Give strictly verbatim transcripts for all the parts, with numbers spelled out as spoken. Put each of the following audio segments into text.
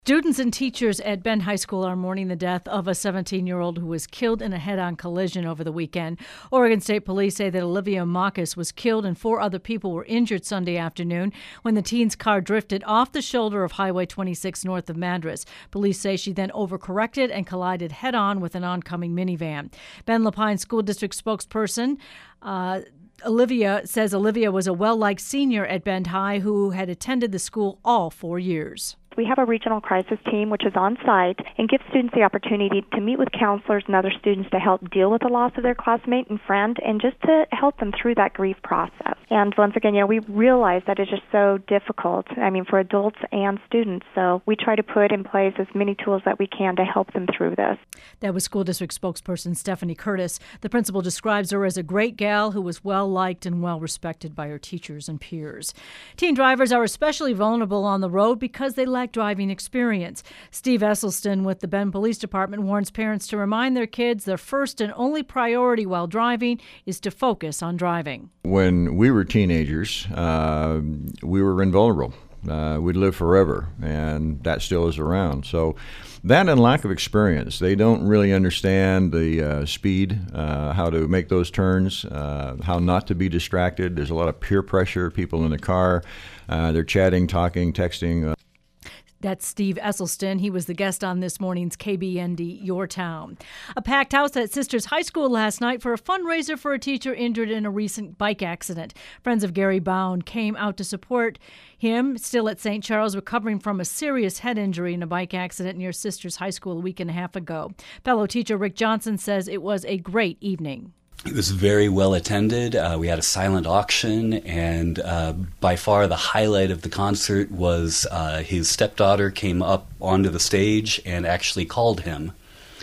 Students and teachers at Bend High School are mourning the death of a seventeen-year-old who was killed in a head-on collision over the weekend. Oregon State Police say that Olivia Marcus was killed and four other people were injured Sunday afternoon when the teen's car drifted off the shoulder of Highway twenty-six north of Madras. Police say she then overcorrected and collided head-on with an oncoming minivan. Bend Lapine School District spokesperson uh, Olivia says Olivia was a well-liked senior at Bend High who had attended the school all four years. We have a regional crisis team which is on site and gives students the opportunity to meet with counselors and other students to help deal with the loss of their classmate and friend and just to help them through that grief process. And once again, you know, we realize that it's just so difficult, I mean, for adults and students. So we try to put in place as many tools that we can to help them through this. That was school district spokesperson Stephanie Curtis. The principal describes her as a great gal who was well-liked and well-respected by her teachers and peers. Teen drivers are especially vulnerable on the road because they lack driving experience. Steve Esselstyn with the Bend Police Department warns parents to remind their kids their first and only priority while driving is to focus on driving. When we were teenagers, uh, we were invulnerable. Uh, we'd live forever, and that still is around. So that and lack of experience. They don't really understand the uh, speed, uh, how to make those turns, uh, how not to be distracted. There's a lot of peer pressure, people in the car. Uh, they're chatting, talking, texting. Uh, That's Steve Esselstyn. He was the guest on this morning's K B N D Your Town. A packed house at Sisters High School last night for a fundraiser for a teacher injured in a recent bike accident. Friends of Gary Bound came out to support him, still at Saint Charles, recovering from a serious head injury in a bike accident near Sisters High School a week and a half ago. Fellow teacher Rick Johnson says it was a great evening. It was very well attended. Uh, we had a silent auction, and uh, by far the highlight of the concert was uh, his stepdaughter came up onto the stage and actually called him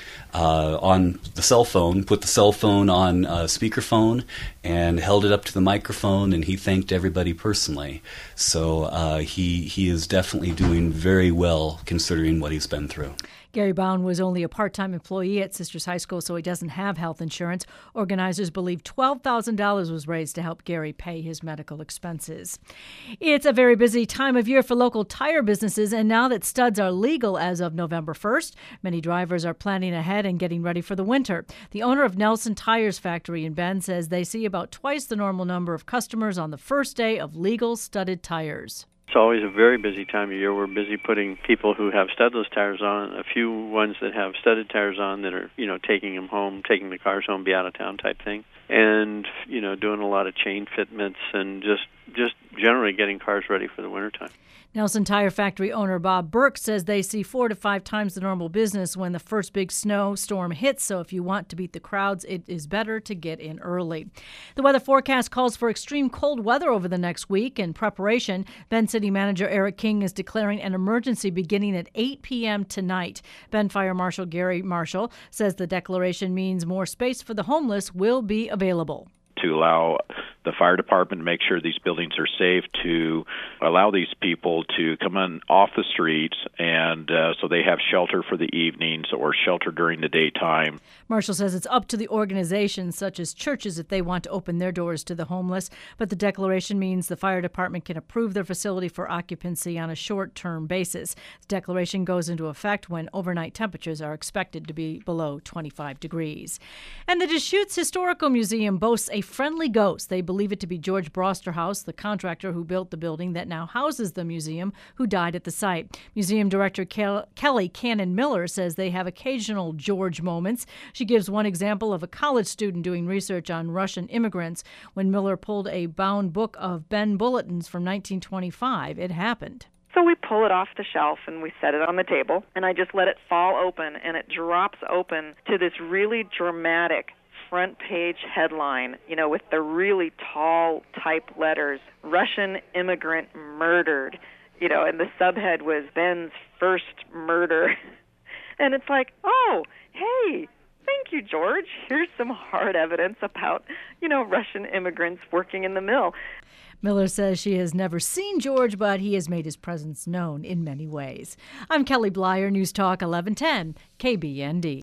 uh, on the cell phone, put the cell phone on uh, speakerphone, and held it up to the microphone, and he thanked everybody personally. So uh, he he is definitely doing very well considering what he's been through. Gary Bound was only a part-time employee at Sisters High School, so he doesn't have health insurance. Organizers believe twelve thousand dollars was raised to help Gary pay his medical expenses. It's a very busy time of year for local tire businesses, and now that studs are legal as of November first, many drivers are planning ahead and getting ready for the winter. The owner of Nelson Tires Factory in Bend says they see about twice the normal number of customers on the first day of legal studded tires. It's always a very busy time of year. We're busy putting people who have studless tires on, a few ones that have studded tires on that are, you know, taking them home, taking the cars home, be out of town type thing. And, you know, doing a lot of chain fitments and just just generally getting cars ready for the wintertime. Nelson Tire Factory owner Bob Burke says they see four to five times the normal business when the first big snowstorm hits, so if you want to beat the crowds, it is better to get in early. The weather forecast calls for extreme cold weather over the next week. In preparation, Bend City Manager Eric King is declaring an emergency beginning at eight p.m. tonight. Bend Fire Marshal Gary Marshall says the declaration means more space for the homeless will be available. To allow the fire department to make sure these buildings are safe, to allow these people to come in off the streets, and uh, so they have shelter for the evenings or shelter during the daytime. Marshall says it's up to the organizations such as churches if they want to open their doors to the homeless, but the declaration means the fire department can approve their facility for occupancy on a short-term basis. The declaration goes into effect when overnight temperatures are expected to be below twenty-five degrees. And the Deschutes Historical Museum boasts a friendly ghost. They believe it to be George Brosterhouse, the contractor who built the building that now houses the museum, who died at the site. Museum director Kel- Kelly Cannon Miller says they have occasional George moments. She gives one example of a college student doing research on Russian immigrants. When Miller pulled a bound book of Bend bulletins from nineteen twenty-five, it happened. So we pull it off the shelf and we set it on the table, and I just let it fall open, and it drops open to this really dramatic front page headline, you know, with the really tall type letters, Russian immigrant murdered, you know, and the subhead was Ben's first murder. And it's like, oh, hey, thank you, George. Here's some hard evidence about, you know, Russian immigrants working in the mill. Miller says she has never seen George, but he has made his presence known in many ways. I'm Kelly Blyer, News Talk eleven ten, K B N D.